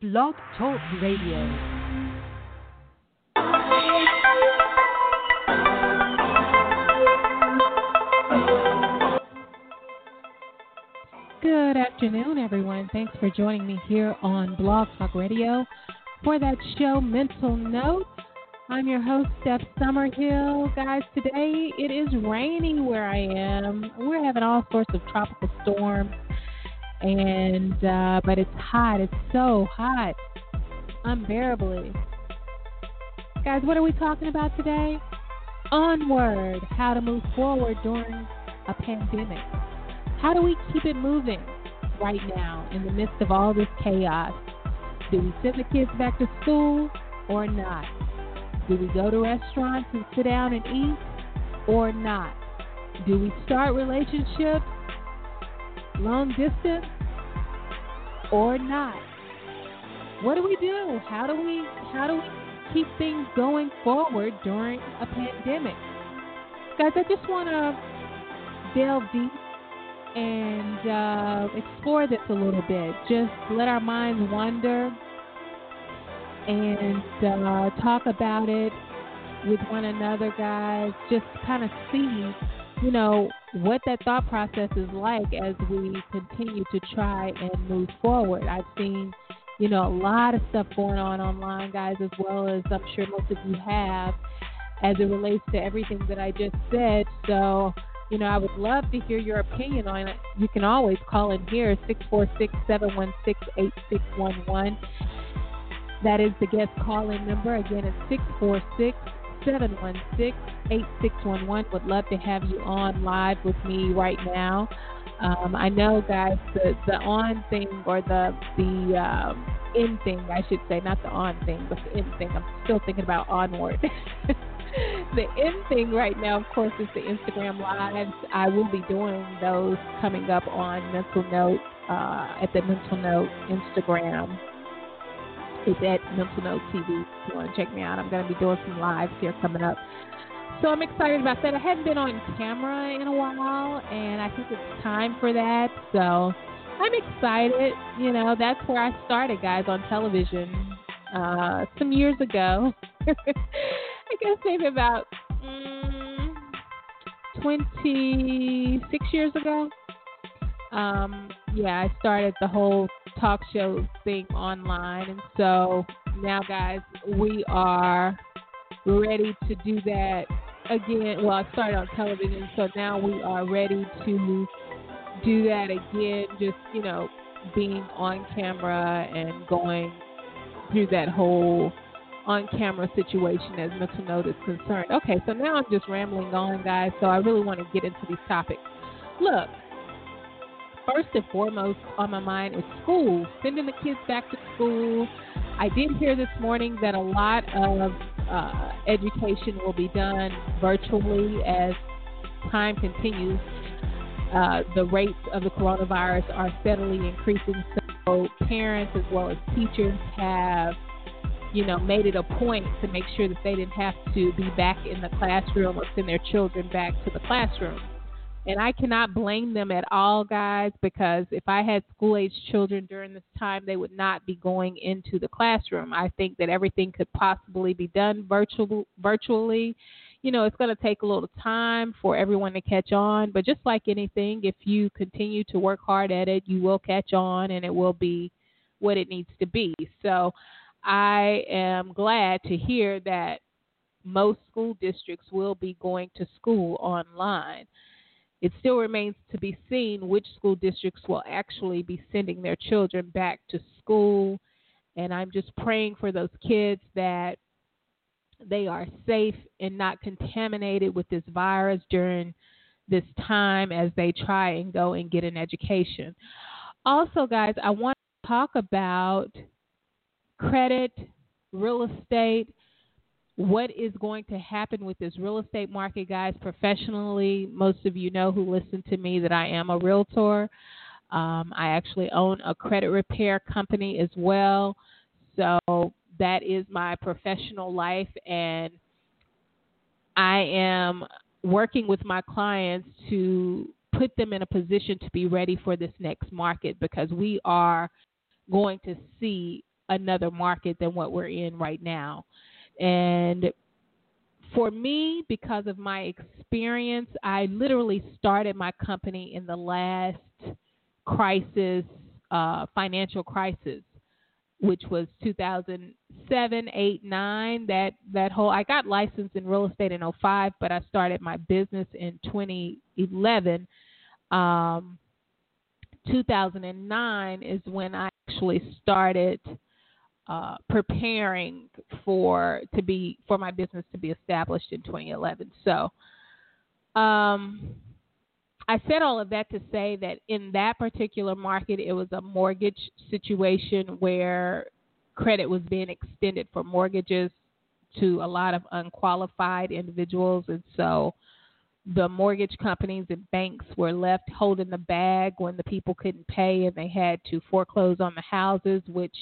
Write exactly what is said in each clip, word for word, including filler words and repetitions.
Blog Talk Radio. Good afternoon, everyone. Thanks for joining me here on Blog Talk Radio for that show, Mental Note. I'm your host, Steph Summerhill. Guys, today it is rainy where I am. We're having all sorts of tropical storms, and uh, but it's hot. It's so hot, unbearably. Guys, what are we talking about today? Onward, how to move forward during a pandemic. How do we keep it moving right now in the midst of all this chaos? Do we send the kids back to school or not? Do we go to restaurants and sit down and eat or not? Do we start relationships long distance or not? What do we do? How do we how do we keep things going forward during a pandemic? Guys, I just want to delve deep and uh, explore this a little bit. Just let our minds wander and uh, talk about it with one another, guys. Just kind of see, you know, what that thought process is like as we continue to try and move forward. I've seen, you know, a lot of stuff going on online, guys, as well as I'm sure most of you have, as it relates to everything that I just said. So, you know, I would love to hear your opinion on it. You can always call in here, six four six, seven one six, eight six one one. That is the guest call-in number. Again, it's six four six, seven one six, eight six one one. Would love to have you on live with me right now. Um, I know, guys, the, the on thing, or the the um, in thing, I should say, not the on thing, but the in thing. I'm still thinking about onward. The in thing right now, of course, is the Instagram Lives. I will be doing those coming up on Mental Note, uh, at the Mental Note Instagram. It's at Mental Note T V. If you want to check me out, I'm going to be doing some lives here coming up. So I'm excited about that. I hadn't been on camera in a while, and I think it's time for that. So I'm excited. You know, that's where I started, guys, on television uh, some years ago. I guess maybe about mm, twenty-six years ago. Um, yeah, I started the whole talk show thing online. And so now, guys, we are ready to do that again. Well, I started on television, so now we are ready to do that again, just, you know, being on camera and going through that whole on-camera situation as Mental Note is concerned. Okay, so now I'm just rambling on, guys, so I really want to get into these topics. Look, first and foremost on my mind is school, sending the kids back to school. I did hear this morning that a lot of uh, education will be done virtually as time continues. Uh, the rates of the coronavirus are steadily increasing, so parents as well as teachers have, you know, made it a point to make sure that they didn't have to be back in the classroom or send their children back to the classroom. And I cannot blame them at all, guys, because if I had school-age children during this time, they would not be going into the classroom. I think that everything could possibly be done virtual, virtually. You know, it's going to take a little time for everyone to catch on. But just like anything, if you continue to work hard at it, you will catch on, and it will be what it needs to be. So I am glad to hear that most school districts will be going to school online. It still remains to be seen which school districts will actually be sending their children back to school. And I'm just praying for those kids that they are safe and not contaminated with this virus during this time as they try and go and get an education. Also, guys, I want to talk about credit, real estate, what is going to happen with this real estate market, guys. Professionally, most of you know who listen to me that I am a realtor. Um, I actually own a credit repair company as well. So that is my professional life, and I am working with my clients to put them in a position to be ready for this next market, because we are going to see another market than what we're in right now. And for me, because of my experience, I literally started my company in the last crisis, uh, financial crisis, which was two thousand seven, eight, nine. That that whole I got licensed in real estate in oh five, but I started my business in twenty eleven. Um, two thousand nine is when I actually started uh, preparing for to be for my business to be established in twenty eleven. So, um, I said all of that to say that in that particular market, it was a mortgage situation where credit was being extended for mortgages to a lot of unqualified individuals. And so the mortgage companies and banks were left holding the bag when the people couldn't pay, and they had to foreclose on the houses, which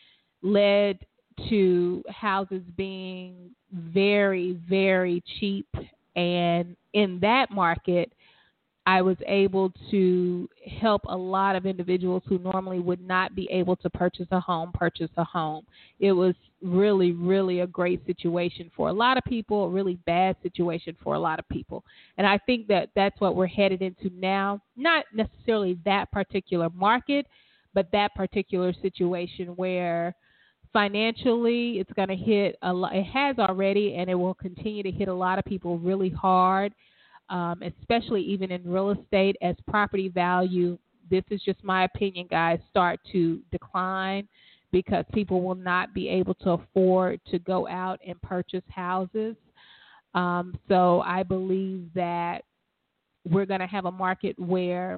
led to houses being very, very cheap. And in that market, I was able to help a lot of individuals who normally would not be able to purchase a home, purchase a home. It was really, really a great situation for a lot of people, a really bad situation for a lot of people. And I think that that's what we're headed into now, not necessarily that particular market, but that particular situation where financially it's going to hit a lot. It has already, and it will continue to hit a lot of people really hard. Um, especially even in real estate, as property value, this is just my opinion, guys, start to decline because people will not be able to afford to go out and purchase houses. Um, so I believe that we're going to have a market where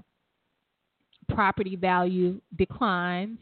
property value declines.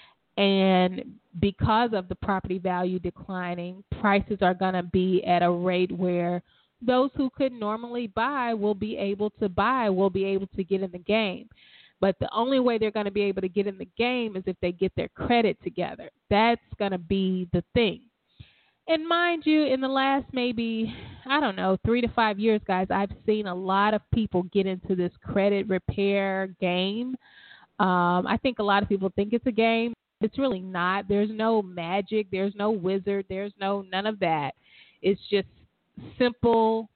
And because of the property value declining, prices are going to be at a rate where those who could normally buy will be able to buy, will be able to get in the game. But the only way they're going to be able to get in the game is if they get their credit together. That's going to be the thing. And mind you, in the last maybe, I don't know, three to five years, guys, I've seen a lot of people get into this credit repair game. Um, I think a lot of people think it's a game. It's really not. There's no magic. There's no wizard. There's no none of that. It's just simple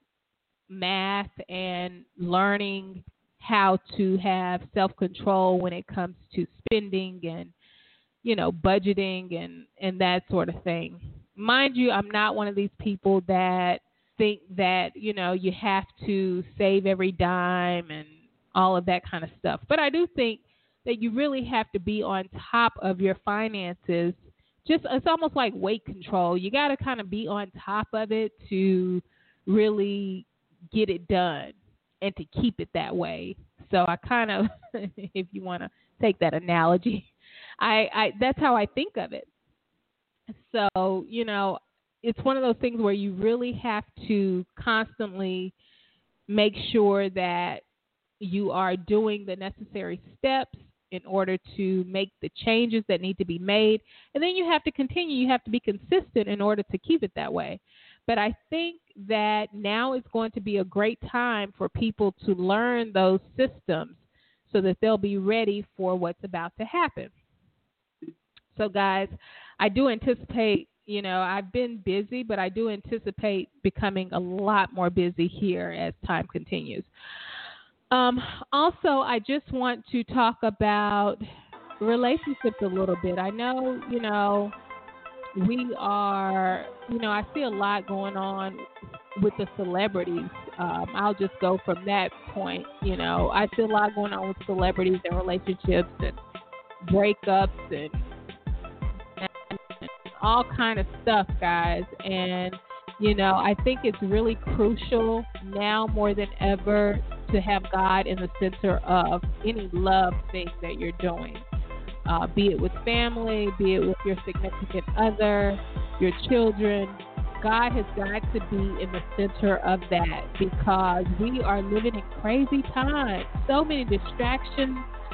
math and learning how to have self-control when it comes to spending and, you know, budgeting and, and that sort of thing. Mind you, I'm not one of these people that think that, you know, you have to save every dime and all of that kind of stuff. But I do think that you really have to be on top of your finances. Just it's almost like weight control. You got to kind of be on top of it to really get it done and to keep it that way. So I kind of, if you want to take that analogy, I, I that's how I think of it. So, you know, it's one of those things where you really have to constantly make sure that you are doing the necessary steps in order to make the changes that need to be made. And then you have to continue. You have to be consistent in order to keep it that way. But I think that now is going to be a great time for people to learn those systems so that they'll be ready for what's about to happen. So, guys, I do anticipate, you know, I've been busy, but I do anticipate becoming a lot more busy here as time continues. Um, also, I just want to talk about relationships a little bit. I know, you know, we are, you know, I see a lot going on with the celebrities. Um, I'll just go from that point. You know, I see a lot going on with celebrities and relationships and breakups and, and all kind of stuff, guys. And, you know, I think it's really crucial now more than ever to have God in the center of any love thing that you're doing, uh, be it with family, be it with your significant other, your children. God has got to be in the center of that because we are living in crazy times. So many distractions,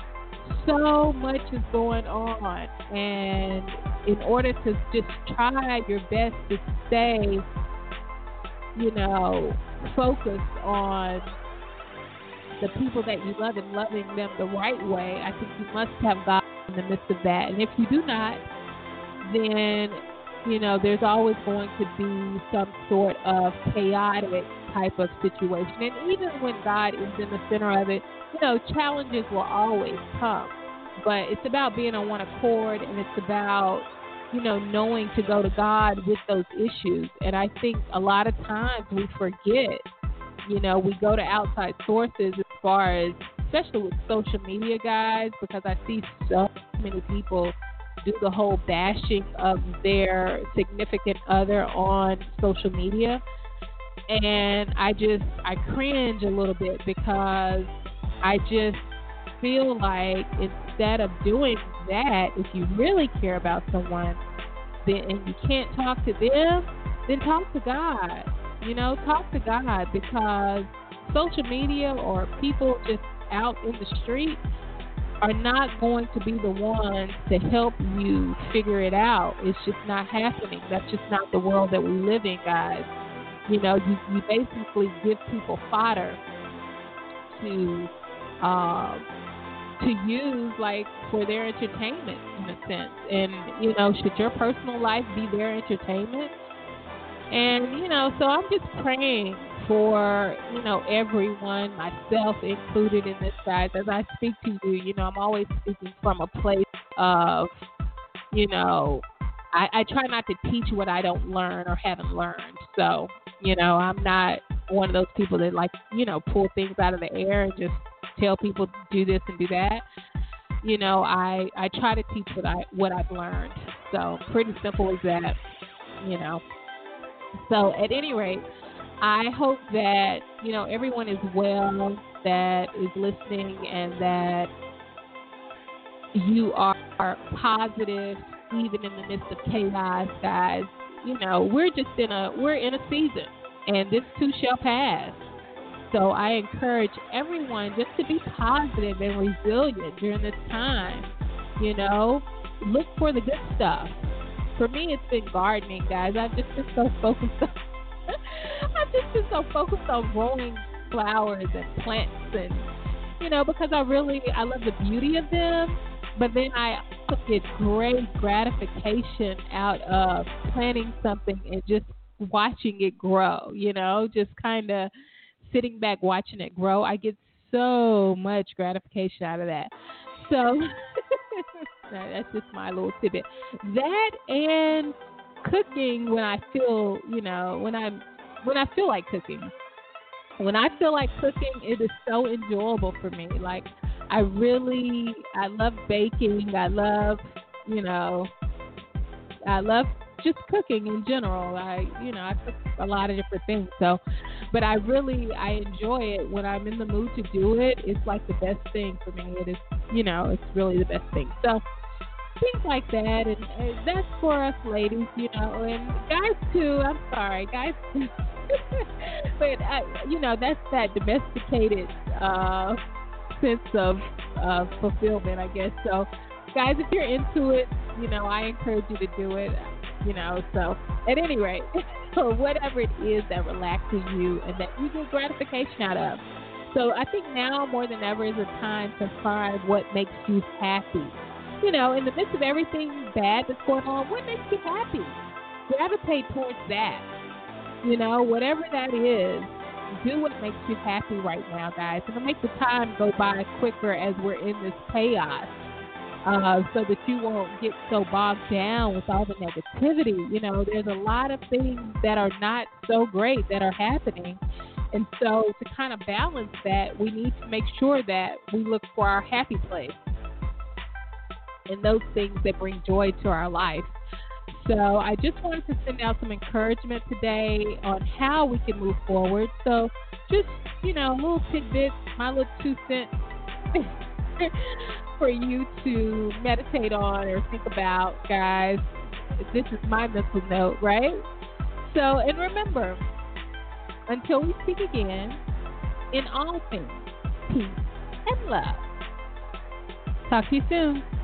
so much is going on. And in order to just try your best to stay, you know, focused on the people that you love and loving them the right way, I think you must have God in the midst of that. And if you do not, then, you know, there's always going to be some sort of chaotic type of situation. And even when God is in the center of it, you know, challenges will always come. But it's about being on one accord, and it's about, you know, knowing to go to God with those issues. And I think a lot of times we forget, you know, we go to outside sources as far as, especially with social media, guys, because I see so many people do the whole bashing of their significant other on social media. And I just, I cringe a little bit because I just feel like instead of doing that, if you really care about someone, then, and you can't talk to them, then talk to God. You know, talk to God, because social media or people just out in the street are not going to be the ones to help you figure it out. It's just not happening. That's just not the world that we live in, guys. You know, you, you basically give people fodder to uh, to use, like, for their entertainment, in a sense. And, you know, should your personal life be their entertainment? And, you know, so I'm just praying for, you know, everyone, myself included in this, guys. As I speak to you, you know, I'm always speaking from a place of, you know, I, I try not to teach what I don't learn or haven't learned. So, you know, I'm not one of those people that, like, you know, pull things out of the air and just tell people do this and do that. You know, I, I try to teach what, I, what I've learned. So pretty simple as that, you know. So at any rate, I hope that, you know, everyone is well, that is listening, and that you are positive even in the midst of chaos, guys. You know, we're just in a, we're in a season, and this too shall pass. So I encourage everyone just to be positive and resilient during this time. You know, look for the good stuff. For me, it's been gardening, guys. I've just been so focused on I've just been so focused on growing flowers and plants, and, you know, because I really, I love the beauty of them, but then I also get great gratification out of planting something and just watching it grow, you know, just kind of sitting back watching it grow. I get so much gratification out of that. So that's just my little tidbit. That and cooking when I feel, you know, when I'm when I feel like cooking. When I feel like cooking, it is so enjoyable for me. Like, I really, I love baking. I love, you know, I love just cooking in general. I, you know, I cook a lot of different things. So, but I really, I enjoy it when I'm in the mood to do it. It's like the best thing for me. It is, you know, it's really the best thing. So, things like that, and, and that's for us ladies, you know, and guys too. I'm sorry, guys too. But uh, you know, that's that domesticated uh, sense of uh, fulfillment, I guess. So, guys, if you're into it, you know, I encourage you to do it. You know, so at any rate, or whatever it is that relaxes you and that you get gratification out of. So I think now more than ever is a time to find what makes you happy. You know, in the midst of everything bad that's going on, what makes you happy? Gravitate towards that. You know, whatever that is, do what makes you happy right now, guys. And it'll make the time go by quicker as we're in this chaos, uh, so that you won't get so bogged down with all the negativity. You know, there's a lot of things that are not so great that are happening. And so to kind of balance that, we need to make sure that we look for our happy place and those things that bring joy to our life. So I just wanted to send out some encouragement today on how we can move forward. So just, you know, little tidbits, my little two cents for you to meditate on or think about, guys. This is my mental note, right? So, and remember, until we speak again, in all things, peace and love. Talk to you soon.